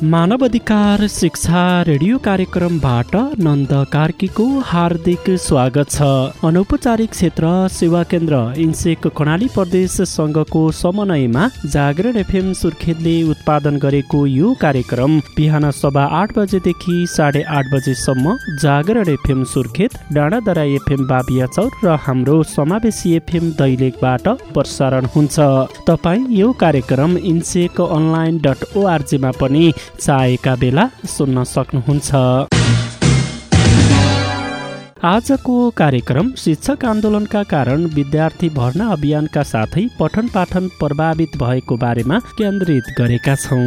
मानव अधिकार शिक्षा रेडियो कार्यक्रमबाट नन्द कार्कीको हार्दिक स्वागत छ। अनौपचारिक क्षेत्र सेवा केन्द्र इन्सेक कर्णाली प्रदेश संघको समन्वयमा जागरण एफएम सुर्खेतले उत्पादन गरेको यो कार्यक्रम बिहान 8:15 बजेदेखि 8:30 बजेसम्म जागरण एफएम सुर्खेत, डाँडादरा एफएम बाबियाचौर र हाम्रो समावेशी एफएम दैलेखबाट प्रसारण हुन्छ। तपाईँ यो कार्यक्रम इन्सेक online.org मा पनि चाहेका बेला सुन्न सक्नुहुन्छ। आजको कार्यक्रम शिक्षक आन्दोलनका कारण विद्यार्थी भर्ना अभियानका साथै पठन पाठन प्रभावित भएको बारेमा केन्द्रित गरेका छौँ।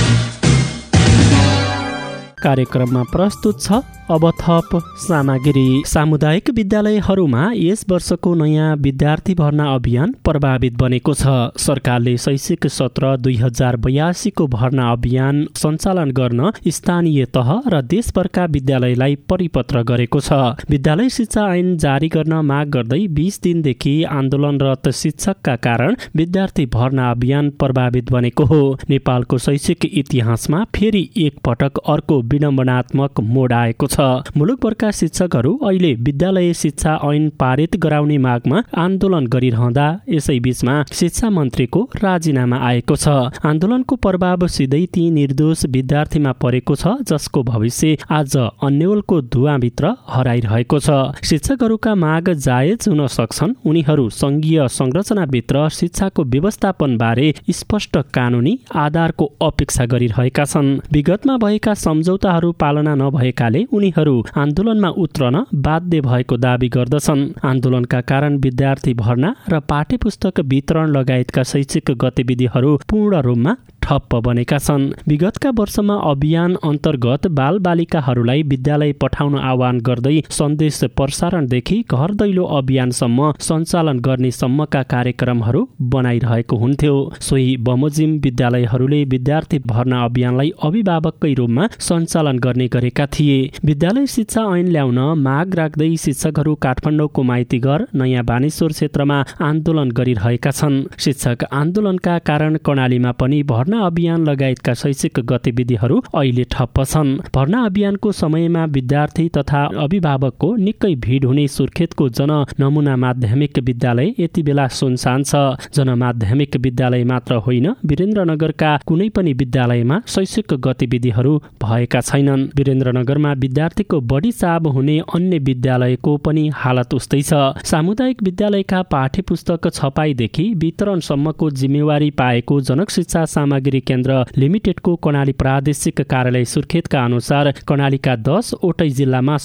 कार्यक्रममा प्रस्तुत छ अब थप सामग्री। सामुदायिक विद्यालयहरूमा यस वर्षको नयाँ विद्यार्थी भर्ना अभियान प्रभावित बनेको छ। सरकारले शैक्षिक सत्र 2082 को भर्ना अभियान सञ्चालन गर्न स्थानीय तह र देशभरका विद्यालयलाई परिपत्र गरेको छ। विद्यालय शिक्षा ऐन जारी गर्न माग गर्दै 20 दिनदेखि आन्दोलनरत शिक्षकका कारण विद्यार्थी भर्ना अभियान प्रभावित बनेको हो। नेपालको शैक्षिक इतिहासमा फेरि एक पटक अर्को विडम्बनात्मक मोड आएको छ। मुलुकभरका शिक्षकहरू अहिले विद्यालय शिक्षा ऐन पारित गराउने मागमा आन्दोलन गरिरहँदा यसै बीचमा शिक्षा मन्त्रीको राजीनामा आएको छ। आन्दोलनको प्रभाव सिधै ती निर्दोष विद्यार्थीमा परेको छ जसको भविष्य आज अन्यलको धुवाँभित्र हराइरहेको छ। शिक्षकहरूका माग जायज हुन सक्छन्। उनीहरू संघीय संरचनाभित्र शिक्षाको व्यवस्थापन बारे स्पष्ट कानुनी आधारको अपेक्षा गरिरहेका छन्। विगतमा भएका सम्झौताहरू पालना नभएकाले उनीहरू आन्दोलनमा उत्रन बाध्य भएको दावी गर्दछन्। आन्दोलनका कारण विद्यार्थी भर्ना र पाठ्यपुस्तक वितरण लगायतका शैक्षिक गतिविधिहरू पूर्ण रूपमा ठप्प बनेका छन्। विगतका वर्षमा अभियान अन्तर्गत बालबालिकाहरूलाई विद्यालय पठाउन आह्वान गर्दै सन्देश प्रसारणदेखि घर दैलो अभियानसम्म सञ्चालन गर्ने सम्मका कार्यक्रमहरू बनाइरहेको हुन्थ्यो। सोही बमोजिम विद्यालयहरूले विद्यार्थी भर्ना अभियानलाई अभिभावककै रूपमा सञ्चालन गर्ने गरेका थिए। विद्यालय शिक्षा ऐन ल्याउन माग राख्दै शिक्षकहरू काठमाडौँको माइतीघर नयाँ बानेश्वर क्षेत्रमा आन्दोलन गरिरहेका छन्। शिक्षक आन्दोलनका कारण कर्णालीमा पनि भर्ना अभियान लगायतका शैक्षिक गतिविधिहरू अहिले ठप्प छन्। भर्ना अभियानको समयमा विद्यार्थी तथा अभिभावकको निकै भिड हुने सुर्खेतको जननमुना माध्यमिक विद्यालय यति बेला सुनसान छ। जनमाध्यमिक विद्यालय मात्र होइन, वीरेन्द्रनगरका कुनै पनि विद्यालयमा शैक्षिक गतिविधिहरू भएका छैनन्। वीरेन्द्रनगरमा विद्यार्थीको बढी चाप हुने अन्य विद्यालयको पनि हालत उस्तै छ। सामुदायिक विद्यालयका पाठ्यपुस्तक छपाईदेखि वितरणसम्मको जिम्मेवारी पाएको जनक शिक्षा सामग्री केन्द्र लिमिटेडको कर्णाली प्रादेशिक कार्यालय सुर्खेतका अनुसार कर्णालीका 10 वटै जिल्लामा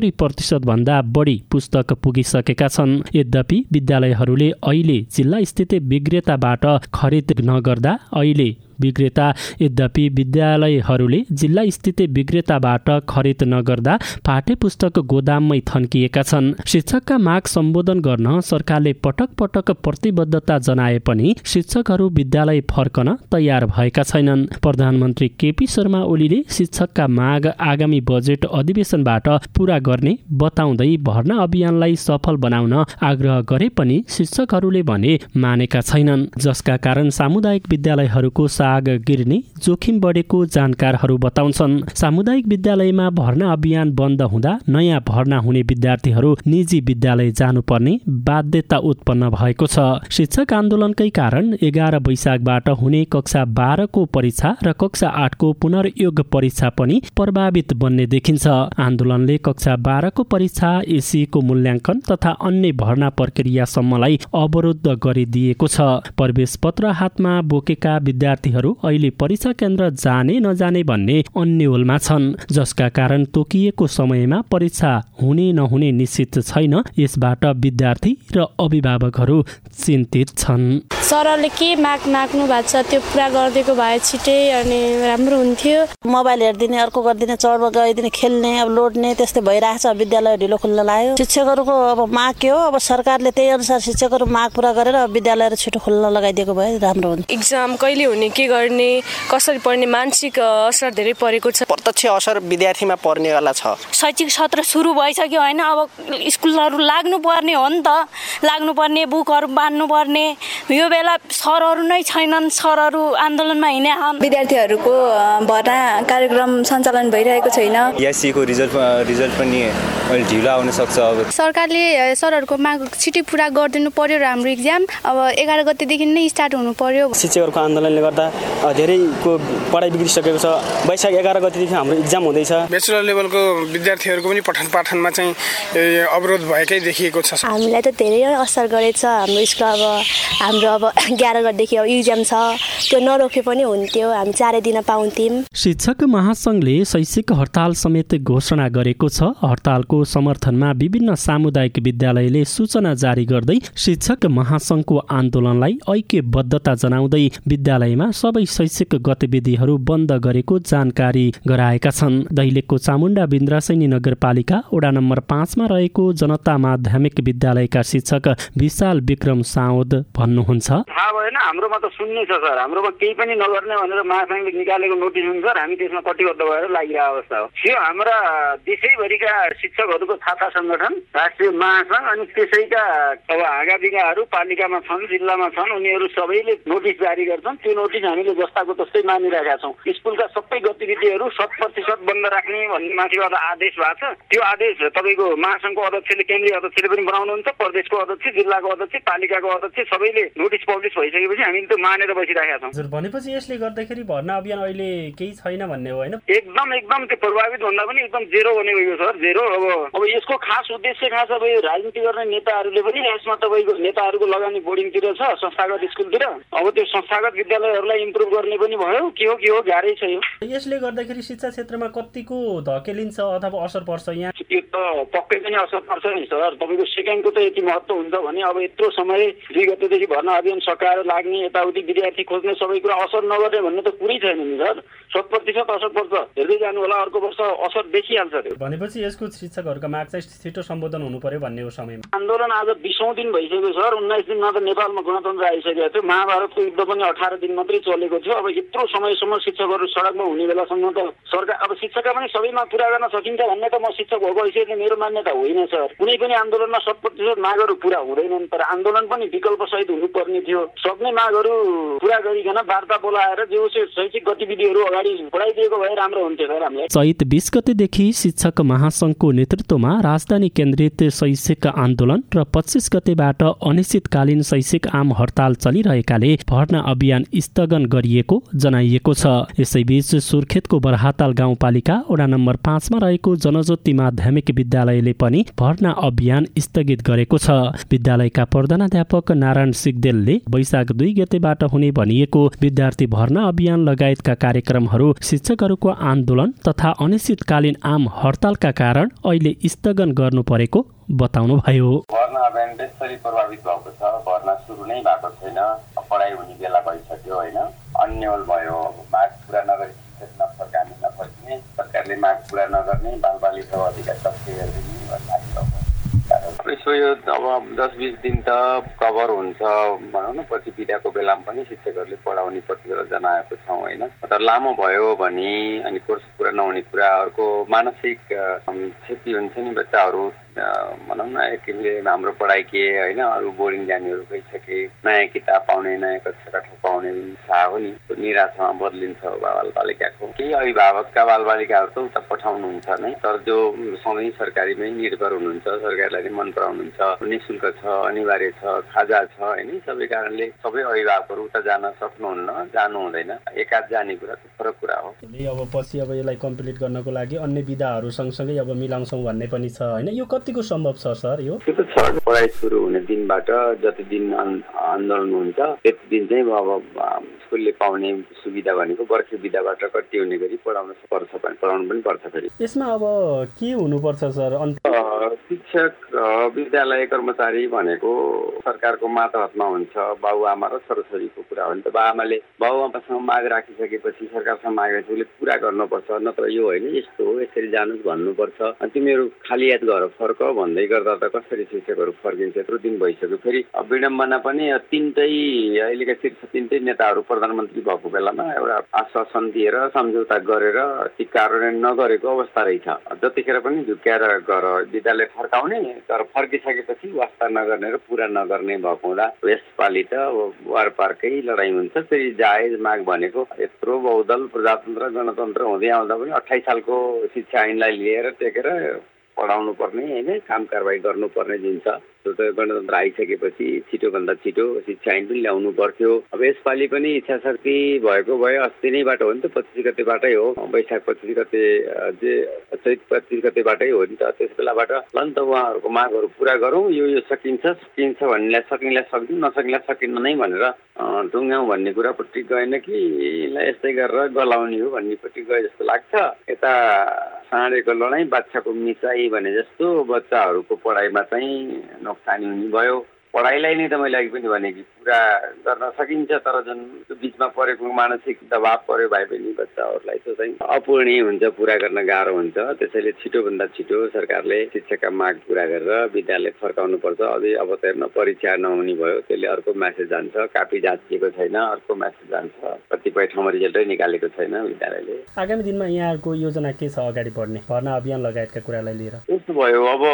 70% भन्दा बढी पुस्तक पुगिसकेका छन्। यद्यपि विद्यालयहरूले अहिले जिल्ला स्थित विक्रेताबाट खरिद नगर्दा जिल्ला स्थित विक्रेताबाट खरिद नगर्दा पाठ्यपुस्तक गोदाममै थन्किएका छन्। शिक्षकका माग सम्बोधन गर्न सरकारले पटक पटक प्रतिबद्धता जनाए पनि शिक्षकहरू विद्यालय फर्कन तयार भएका छैनन्। प्रधानमन्त्री केपी शर्मा ओलीले शिक्षकका माग आगामी बजेट अधिवेशनबाट पूरा गर्ने बताउँदै भर्ना अभियानलाई सफल बनाउन आग्रह गरे पनि शिक्षकहरूले भने मानेका छैनन्, जसका कारण सामुदायिक विद्यालयहरूको साग गिर्ने जोखिम बढेको जानकारहरू बताउँछन्। सामुदायिक विद्यालयमा भर्ना अभियान बन्द हुँदा नयाँ भर्ना हुने विद्यार्थीहरू निजी विद्यालय जानुपर्ने बाध्यता उत्पन्न भएको छ। शिक्षक आन्दोलनकै कारण 11 वैशाखबाट हुने कक्षा 12 को परीक्षा र कक्षा 8 को पुनर्योग परीक्षा पनि प्रभावित बन्ने देखिन्छ। आन्दोलनले कक्षा 12 को परीक्षा, एसी को मूल्याङ्कन तथा अन्य भर्ना प्रक्रियासम्मलाई अवरुद्ध गरिदिएको छ। प्रवेश पत्र हातमा बोकेका विद्यार्थीहरू अहिले परीक्षा केन्द्र जाने नजाने भन्ने अन्यलमा छन्, जसका कारण तोकिएको समयमा परीक्षा हुने नहुने निश्चित छैन। यसबाट विद्यार्थी र अभिभावकहरू चिन्तित छन्। सरले के माग्नु भएको छ त्यो पुरा गरिदिएको भए छिटै अनि राम्रो हुन्थ्यो। मोबाइल हेर्दिने, अर्को गरिदिने, चढ्न गइदिने, खेल्ने, अब लोड्ने त्यस्तै भइरहेछ। विद्यालय ढिलो खुल्न लाग्यो। शिक्षकहरूको अब माग के हो, अब सरकारले त्यही अनुसार शिक्षकहरू माग पुरा गरेर विद्यालय छिटो खुल्न लगाइदिएको भए राम्रो हुन्थ्यो। एक्जाम कहिले हुने के के गर्ने कसरी पढ्ने मानसिक असर धेरै परेको छ। प्रत्यक्ष असर विद्यार्थीमा पर्नेवाला छ। शैक्षिक सत्र सुरु भइसक्यो होइन, अब स्कुलहरू लाग्नुपर्ने हो नि त, लाग्नुपर्ने बुकहरू बाँड्नुपर्ने। यो बेला सरहरू नै छैनन्, सरहरू आन्दोलनमा हिँडे छन्। विद्यार्थीहरूको भर्ना कार्यक्रम सञ्चालन भइरहेको छैन। एससीको रिजल्ट पनि अलि ढिलो आउन सक्छ। अब सरकारले सरहरूको माग छिटै पुरा गरिदिनु पर्यो र हाम्रो इक्जाम अब 11 गतेदेखि नै स्टार्ट हुनु पर्यो। शिक्षकहरूको आन्दोलनले गर्दा धेरैको पढाइ बिग्रिसकेको छ। वैशाख 11 गतेदेखि हाम्रो इक्जाम हुँदैछ। ब्याचलर लेभलको विद्यार्थीहरूको पनि पठन पाठनमा चाहिँ अवरोध भएकै देखिएको छ। हामीलाई त धेरै असर गरेछ। हाम्रो स्कुल हाम्रो 11 गतेदेखि इक्जाम छ, त्यो नरोके पनि हुन्थ्यो, हामी 4 दिन पाउँथ्यौँ। शिक्षक महासंघले शैक्षिक हडताल समेत घोषणा गरेको छ। हडतालको समर्थनमा विभिन्न सामुदायिक विद्यालयले सूचना जारी गर्दै शिक्षक महासंघको आन्दोलनलाई ऐक्यबद्धता जनाउँदै विद्यालयमा सबै शैक्षिक गतिविधिहरू बन्द गरेको जानकारी गराएका छन्। दैलेखको चामुण्डा बिन्द्रासैनी नगरपालिका वडा नम्बर 5 मा रहेको जनता माध्यमिक विद्यालयका शिक्षक विशाल विक्रम साउद भन्नुहुन्छ, थाहा भएन, हाम्रोमा त सुन्ने छ सर, हाम्रोमा केही पनि नगर्ने भनेर महासंघले निकालेको नोटिस हुन्छ, हामी त्यसमा कटिबद्ध भएर लागिरहेको अवस्था हो। यो हाम्रा देशैभरिका शिक्षकहरूको छाता संगठन राष्ट्रिय महासंघ अनि त्यसैका अब हाँगाबिगाहरू पालिकामा छन्, जिल्लामा छन्, उनीहरू सबैले नोटिस जारी गर्छन्। त्यो नोटिस हामीले जस्ताको तस्तै मानिरहेका छौँ। स्कुलका सबै गतिविधिहरू 100% बन्द राख्ने भन्ने माथिबाट आदेश भएको छ। त्यो आदेश तपाईँको महासंघको अध्यक्षले, केन्द्रीय अध्यक्षले पनि बनाउनुहुन्छ, प्रदेशको अध्यक्ष, जिल्लाको अध्यक्ष, पालिकाको अध्यक्ष सबैले नोटिस पब्लिस भइसकेपछि हामीले त्यो मानेर बसिरहेका छौँ। हजुर, भनेपछि यसले गर्दाखेरि भर्ना अभियान अहिले केही छैन भन्ने हो होइन? एकदम त्यो प्रभावित भन्दा पनि एकदम जेरो बनेको यो सर, जेरो। अब यसको खास उद्देश्य खास अब राजनीति गर्ने नेताहरूले पनि यसमा तपाईँको नेताहरूको लगानी बोर्डिङतिर छ, संस्थागत स्कुलतिर। अब त्यो संस्थागत विद्यालयहरूलाई इम्प्रुभ गर्ने पनि भयो। के हो गाह्रै छ यो। यसले गर्दाखेरि शिक्षा क्षेत्रमा कतिको धकेलिन्छ अथवा असर पर्छ? यहाँ यो त पक्कै पनि असर पर्छ नि सर। तपाईँको सेकेन्डको त यति महत्त्व हुन्छ भने अब यत्रो समय 2 गतेदेखि भर्ना अभियान सकाएर लाग्ने, यताउति विद्यार्थी खोज्ने, सबै कुरा असर नगर्ने भन्ने त कुरै छैन नि सर। 100% असर पर्छ। हेर्दै जानु होला, अर्को वर्ष असर देखिहाल्छ त्यो। भनेपछि यसको शिक्षकहरूका माग चाहिँ छिटो सम्बोधन हुनु पर्यो भन्ने हो समयमा। आन्दोलन आज 20औं दिन भइसक्यो सर। 19 दिनमा त नेपालमा गणतन्त्र आइसकेको थियो। महाभारतको युद्ध पनि 18 दिन मात्रै चलेको थियो। अब यत्रो समयसम्म शिक्षकहरू सडकमा हुने बेलासम्म त सरकार, अब शिक्षकका पनि सबैमा पुरा गर्न सकिन्छ भन्ने त म शिक्षक भएको हैसियतले मेरो मान्यता होइन सर। कुनै पनि आन्दोलनमा 100% मागहरू पुरा हुँदैनन्, तर आन्दोलन पनि विकल्पसहित हुनुपर्ने थियो। सक्ने मागहरू पुरा गरिकन वार्ता बोलाएर जो शैक्षिक गतिविधिहरू अगाडि बढाइदिएको भए राम्रो हुन्थ्यो सर हामीलाई। चैत 20 गतेदेखि शिक्षक महासंघको नेतृत्वमा राजधानी केन्द्रित शैक्षिक आन्दोलन र 25 गतेबाट अनिश्चितकालीन शैक्षिक आम हडताल चलिरहेकाले भर्ना अभियान स्थगन गरिएको जनाइएको छ। यसैबीच सुर्खेतको बरहाताल गाउँपालिका वडा नम्बर 5 मा रहेको जनज्योति माध्यमिक विद्यालयले पनि भर्ना अभियान स्थगित गरेको छ। विद्यालयका प्रधानाध्यापक नारायण सिगदेलले वैशाख 2 गतेबाट हुने भनिएको विद्यार्थी भर्ना अभियान लगायतका कार्यक्रमहरू शिक्षकहरूको आन्दोलन तथा अनिश्चितकालीन आम हडतालका कारण अहिले स्थगन गर्नु परेको बताउनु भयो। भर्ना अभियान त्यसरी प्रभावित भएको छ। भर्ना सुरु नै भएको छैन। पढाइ हुने बेला भइसक्यो होइन, अन्यल भयो। माग पुरा नगरी शिक्षक नफर्काने, नफर्किने, सरकारले माग पुरा नगर्ने, बालबालिकाको अधिकार तस्करी गरिदिने भन्ने यसो यो अब 10-20 दिन त कभर हुन्छ भनौँ न। पछि बिदाको बेलामा पनि शिक्षकहरूले पढाउने प्रतिबद्धता जनाएको छौँ होइन। तर लामो भयो भने अनि कोर्स पुरा नहुने कुराहरूको मानसिक क्षति हुन्छ नि। बच्चाहरू भनौँ न, एक किसिमले हाम्रो पढाइ के होइन, अरू बोर्डिङ जानेहरू गइसके, नयाँ किताब पाउने, नयाँ कक्षा पाउने चाह हो नि, निराशामा बदलिन्छ बालबालिकाको। केही अभिभावकका बालबालिकाहरू त उता पठाउनुहुन्छ नै, तर जो सधैँ सरकारीमै निर्भर हुनुहुन्छ, सरकारलाई मन पराउनुहुन्छ, निःशुल्क छ, अनिवार्य छ, खाजा छ होइन, सबै कारणले सबै अभिभावकहरू उता जान सक्नुहुन्न, जानु हुँदैन। एकाध जाने कुरा त फरक कुरा हो। अब पछि अब यसलाई कम्प्लिट गर्नको लागि अन्य विधाहरू सँगसँगै अब मिलाउँछौँ भन्ने पनि छ होइन। यो कतिको सम्भव छ सर? यो त्यो त छ। पढाइ सुरु हुने दिनबाट जति दिन आन्दोलन हुन्छ त्यति दिन चाहिँ अब स्कुलले पाउने सुविधा भनेको बर्खे विधाबाट कति हुने गरी पढाउनु पनि पर्छ फेरि। यसमा अब के हुनुपर्छ सर? शिक्षक विद्यालय कर्मचारी भनेको सरकारको मातहतमा हुन्छ। बाबुआमा र छोराछोरीको कुरा हो नि त। बाबुआमाले बाबुआमासँग माग राखिसकेपछि सरकारसँग माग राखेपछि पुरा गर्नुपर्छ, नत्र यो होइन यस्तो हो यसरी जानुहोस् भन्नुपर्छ। तिमीहरू खाली याद गर फर्क भन्दै गर्दा त कसरी शिक्षकहरू फर्किन्छ? यत्रो दिन भइसक्यो। फेरि विडम्बना पनि अहिलेका शीर्ष तिनटै नेताहरू प्रधानमन्त्री भएको बेलामा एउटा आश्वासन दिएर सम्झौता गरेर ती कार्यान्वयन नगरेको अवस्था रहेछ। जतिखेर पनि झुक्क्याएर गर विद्यालय फर्काउने, तर फर्किसकेपछि वास्ता नगर्ने र पुरा नगर्ने भएको हुँदा यसपालि त वारपारकै लडाइँ हुन्छ। फेरि जायज माग भनेको यत्रो बहुदल प्रजातन्त्र गणतन्त्र हुँदै आउँदा पनि 28 सालको शिक्षा ऐनलाई लिएर टेकेर पढाउनु पर्ने होइन, काम कारबाही गर्नुपर्ने जुन छ त्यो त गणतन्त्र आइसकेपछि छिटोभन्दा छिटो शिक्षा ऐन पनि ल्याउनु पर्थ्यो। अब यसपालि पनि इच्छा शक्ति भएको भए अस्ति नैबाट हो नि त, 25 गतेबाटै हो। वैशाख 25 गते चैत 25 गतेबाटै हो नि त। त्यस बेलाबाट ल नि त उहाँहरूको मागहरू पुरा गरौँ, यो सकिन्छ भन्नेलाई सकिनेलाई सक्दिउँ, नसकिनेलाई सकिन्न नै भनेर टुङ्ग्याउँ भन्ने कुरापट्टि गएन कि यस्तै गरेर गलाउने हो भन्नेपट्टि गए जस्तो लाग्छ। यता साँडेको लडाइँ बाछाको मिसाई भने जस्तो बच्चाहरूको पढाइमा चाहिँ नोक्सानी हुने भयो। पढाइलाई नै त मैले अघि पनि भने कि पुरा गर्न सकिन्छ, तर जुन बिचमा परेको मानसिक दबाव पर्यो भाइ बहिनी बच्चाहरूलाई त्यो चाहिँ अपूर्णीय हुन्छ, पुरा गर्न गाह्रो हुन्छ। त्यसैले छिटोभन्दा छिटो सरकारले शिक्षाका माग पुरा गरेर विद्यालय फर्काउनु पर्छ। अझै अब त हेर्न परीक्षा नहुने भयो, त्यसले अर्को म्यासेज जान्छ। कापी जाँचिएको छैन, अर्को म्यासेज जान्छ। कतिपय ठाउँमा रिजल्टै निकालेको छैन विद्यालयले। आगामी दिनमा यहाँहरूको योजना के छ अगाडि बढ्ने, भर्ना अभियान लगायतका कुरालाई लिएर? यस्तो भयो, अब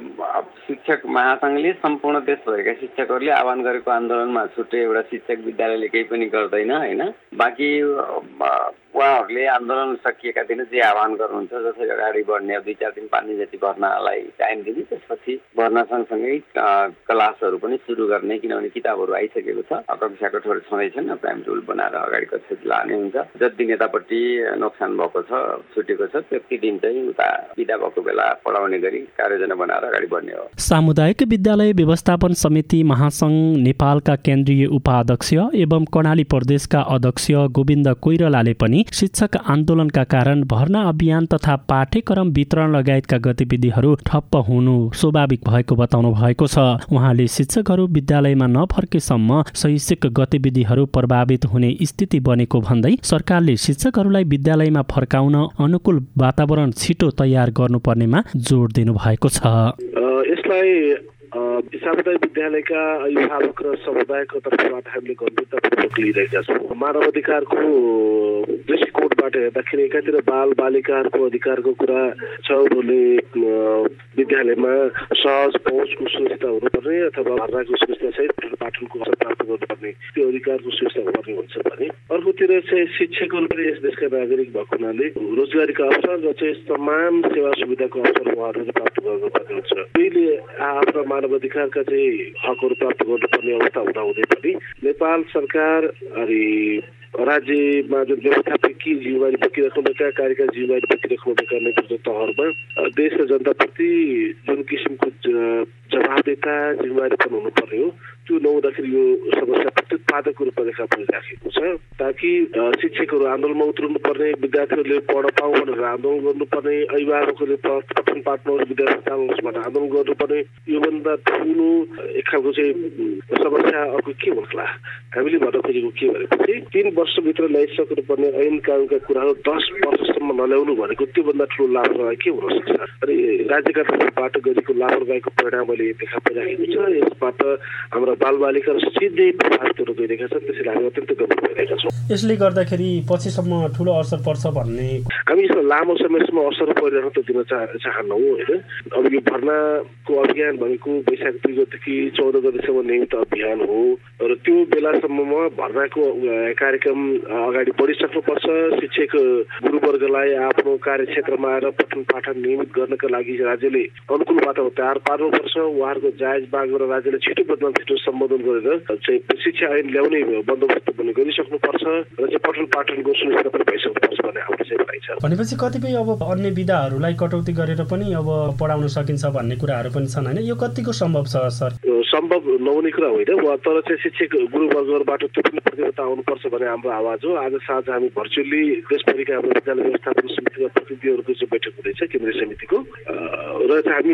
शिक्षक महासङ्घले सम्पूर्ण देशभरिका शिक्षकहरूले आह्वान गरेको आन्दोलनमा छुट्टै एउटा शिक्षक विद्यालयले केही पनि गर्दैन होइन। बाँकी उहाँहरूले आन्दोलन सकिएका दिन जे आह्वान गर्नुहुन्छ जसरी अगाडि बढ्ने 2-4 दिन 5 दिन जति भर्नालाई टाइम दिने, त्यसपछि भर्ना सँगसँगै क्लासहरू पनि सुरु गर्ने, किनभने किताबहरू आइसकेको छ। कक्षाको ठोर छँदैछन्, प्राइम रुल बनाएर अगाडि कक्षा लाने हुन्छ। जति दिन यतापट्टि नोक्सान भएको छ छुटेको छ त्यति दिन चाहिँ उता बिदा भएको बेला पढाउने गरी कार्ययोजना बनाएर अगाडि बढ्ने हो। सामुदायिक विद्यालय व्यवस्थापन समिति महासंघ नेपालका केन्द्रीय उपाध्यक्ष एवं कर्णाली प्रदेशका अध्यक्ष गोविन्द कोइरालाले पनि शिक्षक आन्दोलनका कारण भर्ना अभियान तथा पाठ्यक्रम वितरण लगायतका गतिविधिहरू ठप्प हुनु स्वाभाविक भएको बताउनु भएको छ। उहाँले शिक्षकहरू विद्यालयमा नफर्केसम्म शैक्षिक गतिविधिहरू प्रभावित हुने स्थिति बनेको भन्दै सरकारले शिक्षकहरूलाई विद्यालयमा फर्काउन अनुकूल वातावरण छिटो तयार गर्नुपर्नेमा जोड दिनु भएको छ। यसलाई सामुदायिक विद्यालयका अभिभावक र समुदायको तर्फबाट हामीले गम्भीरतापूर्वक लिइरहेका छौँ। मानव अधिकारको दृष्टिकोणबाट हेर्दाखेरि एकातिर बाल बालिकाहरूको अधिकारको कुरा छ भने विद्यालयमा सहज पहुँचको सुविधा हुनुपर्ने अथवा भर्नाको सुविधा सहित पाठनको अवसर प्राप्त गर्नुपर्ने त्यो अधिकारको सुविधा हुनुपर्ने हुन्छ भने अर्कोतिर चाहिँ शिक्षकहरू पनि यस देशका नागरिक भएको हुनाले रोजगारीको अवसर र चाहिँ तमाम सेवा सुविधाको अवसर उहाँहरूले प्राप्त गर्नुपर्ने हुन्छ। पहिले आफ्ना मानव अधिकारका चाहिँ हकहरू प्राप्त गर्नुपर्ने अवस्था हुँदाहुँदै पनि नेपाल सरकार अनि राज्यमा जुन व्यवस्थापकीय जिम्मेवारी बोकिराख्नुभएका कार्यकारी जिम्मेवारी बोकिराख्नुभएका नेतृत्व तहहरूमा देश र जनताप्रति जुन किसिमको जवाबदेता जिम्मेवारी पनि हुनुपर्ने हो त्यो नहुँदाखेरि यो समस्या प्रत्युत्पादकको रूपमा देखा परिराखेको छ। ताकि शिक्षकहरू आन्दोलनमा उत्रनु पर्ने, विद्यार्थीहरूले पढ्न पाऊँ भनेर आन्दोलन गर्नुपर्ने, अभिभावकहरूले पठन पाठन विद्यार्थीबाट आन्दोलन गर्नुपर्ने, योभन्दा ठुलो एक खालको चाहिँ समस्या अर्को के होला? हामीले भन्न खोजेको के भनेपछि 3 वर्षभित्र ल्याइसक्नु पर्ने ऐन कानुनका कुराहरू 10 वर्षसम्म नल्याउनु भनेको त्योभन्दा ठुलो लापरवाही के हुन सक्छ? अनि राज्यका तर्फबाट गरेको लापरवाहीको परिणाम अहिले देखा परिराखेको छ। यसबाट हाम्रा बालबालिकाहरू सिधै प्रभावित हुन गइरहेका छन्। त्यसैले हामी अत्यन्त गम्भीर भइरहेका छौँ। यसले गर्दाखेरि पछिसम्म ठुलो असर पर्छ भन्ने हामी यसमा लामो समयसम्म असर परिरहन त दिन चाहन्नौँ होइन। अब यो भर्नाको अभियान भनेको वैशाख 2 गतेदेखि 14 गतेसम्म नियमित अभियान हो र त्यो बेलासम्ममा भर्नाको कार्यक्रम अगाडि बढिसक्नुपर्छ। शिक्षक गुरुवर्गलाई आफ्नो कार्यक्षेत्रमा आएर पठन पाठन नियमित गर्नका लागि राज्यले अनुकूल वातावरण तयार पार्नुपर्छ। उहाँहरूको जायज माग गरेर राज्यले छिटोभन्दा छिटो सम्बोधन गरेर चाहिँ शिक्षा ऐन ल्याउने बन्दोबस्त पनि गरिसक्नुपर्छ र चाहिँ पठन पाठनको सुनिश्चित पनि भइसक्नुपर्छ भन्ने हाम्रो चाहिँ भनाइ छ। भनेपछि कतिपय अब अन्य विधाहरूलाई कटौती गरेर पनि अब पढाउन सकिन्छ भन्ने कुराहरू पनि छन् होइन? यो कतिको सम्भव छ सर? सम्भव नहुने कुरा होइन, तर चाहिँ शिक्षक गुरुवर्गबाट त्यो पनि प्रतिबद्धता आउनुपर्छ भन्ने हाम्रो आवाज हो। आज साँझ हामी भर्चुअली देशभरिका हाम्रो विद्यालय व्यवस्थापन समितिका प्रतिनिधिहरूको चाहिँ बैठक हुँदैछ केन्द्रीय समितिको, र चाहिँ हामी भन्छौँ कि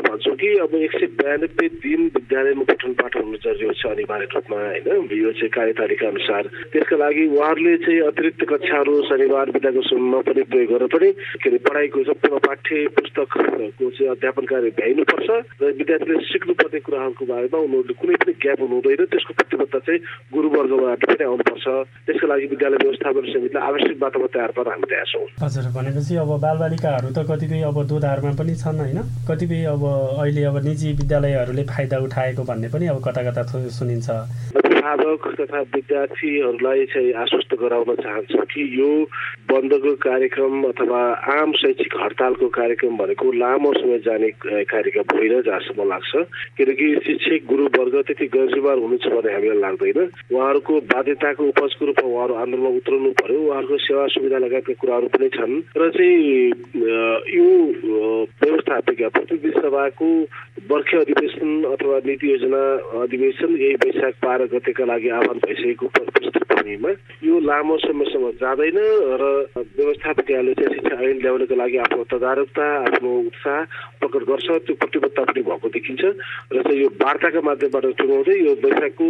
कि अब 192 दिन विद्यालयमा पठन पाठन हुनु जरुरी छ अनिवार्य रूपमा हैन। यो चाहिँ कार्यतालिका अनुसार। त्यसका लागि उहाँहरूले चाहिँ अतिरिक्त कक्षाहरू शनिबार बिदाको समयमा पनि प्रयोग गरेर पनि के अरे पढाइको सम्पूर्ण पाठ्य पुस्तकको चाहिँ अध्यापन कार्य भ्याइनुपर्छ र विद्यार्थीले सिक्नुपर्ने कुराहरूको बारेमा उनीहरूले कुनै पनि ग्याप हुनु हुँदैन। त्यसको प्रतिबद्धता चाहिँ गुरुवर्गबाट पनि आउनुपर्छ। त्यसका लागि विद्यालय व्यवस्थापन समितिले आवश्यक वातावरण तयार पारेर हामी तयार छौँ। हजुर, भनेपछि अब बालबालिकाहरू त कतिपय अब दोधारमा पनि छन् हैन, कतिपय अब अहिले अब निजी विद्यालयहरूले फाइदा उठाएको भन्ने पनि अब कता कता सुनिन्छ। अभिभावक तथा विद्यार्थीहरूलाई चाहिँ आश्वस्त गराउन चाहन्छु कि यो बन्दको कार्यक्रम अथवा आम शैक्षिक हडतालको कार्यक्रम भनेको लामो समय जाने कार्यक्रम होइन जहाँसम्म लाग्छ। किनकि शिक्षक गुरुवर्ग त्यति गैरजिम्मेवार हुनुहुन्छ भन्ने हामीलाई लाग्दैन। उहाँहरूको बाध्यताको उपजको रूपमा उहाँहरू आन्दोलनमा उत्रनु पर्यो। उहाँहरूको सेवा सुविधा लगायतका कुराहरू पनि छन् र चाहिँ यो व्यवस्थापिका प्रतिनिधि सभाको बर्खे अधिवेशन अथवा नीति योजना अधिवेशन यही वैशाख 12 गतेका लागि आह्वान भइसकेको पृष्ठभूमिमा यो लामो समयसम्म जाँदैन र व्यवस्थापकले चाहिँ शिक्षा ऐन ल्याउनको लागि आफ्नो तदारुकता आफ्नो उत्साह प्रकट गर्छ। त्यो प्रतिबद्धता पनि भएको देखिन्छ र चाहिँ यो वार्ताका माध्यमबाट टुङ्गाउँदै यो वैशाखको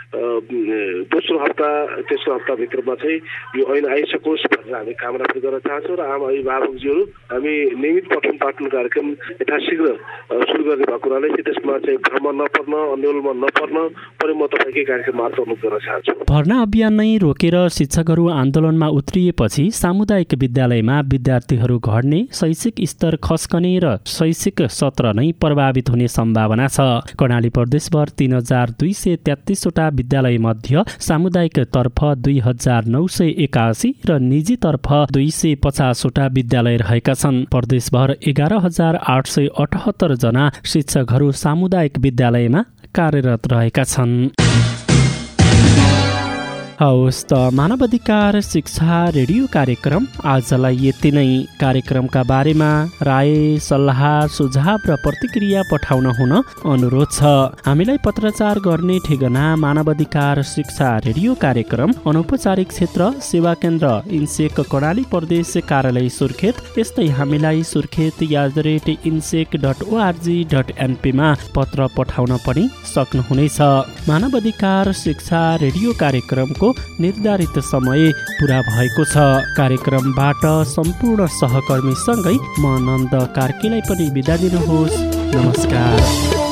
दोस्रो हप्ता तेस्रो हप्ताभित्रमा चाहिँ यो ऐन आइसकोस् भनेर हामी कामना पनि गर्न चाहन्छौँ र आम अभिभावकजीहरू हामी नियमित पठन पाठन कार्यक्रम यथाशीघ्र सुरु गर्ने भएको कुराले चाहिँ त्यसमा चाहिँ भ्रम नपर्न अन्यलमा नपर्न पनि म तपाईँकै कार्यक्रम मार्फत अनुरोध गर्न चाहन्छु। भर्ना अभियान नै रोकेर शिक्षकहरू आन्दोलनमा उत्रिएपछि सामुदायिक विद्यालयमा विद्यार्थीहरू घट्ने, शैक्षिक स्तर खस्कने र शैक्षिक सत्र नै प्रभावित हुने सम्भावना छ। कर्णाली प्रदेशभर 3233 वटा विद्यालय मध्ये सामुदायिक तर्फ 2981 र निजी तर्फ 250 वटा विद्यालय रहेका छन्। प्रदेशभर 11878 जना शिक्षकहरू सामुदायिक विद्यालयमा कार्यरत रहेका छन्। हवस् त मानव अधिकार शिक्षा रेडियो कार्यक्रम आजलाई यति नै। कार्यक्रमका बारेमा राय सल्लाह सुझाव र प्रतिक्रिया पठाउन हुन अनुरोध छ। हामीलाई पत्रचार गर्ने ठेगाना मानव अधिकार शिक्षा रेडियो कार्यक्रम अनौपचारिक क्षेत्र सेवा केन्द्र इन्सेक कर्णाली प्रदेश कार्यालय सुर्खेत। यस्तै हामीलाई surkhet@insec.org.np मा पत्र पठाउन पनि सक्नुहुनेछ। मानव अधिकार शिक्षा रेडियो कार्यक्रमको निर्धारित समय पूरा भएको छ। कार्यक्रमबाट सम्पूर्ण सहकर्मीसँगै म नन्द कार्कीलाई पनि बिदा दिनुहोस्। नमस्कार।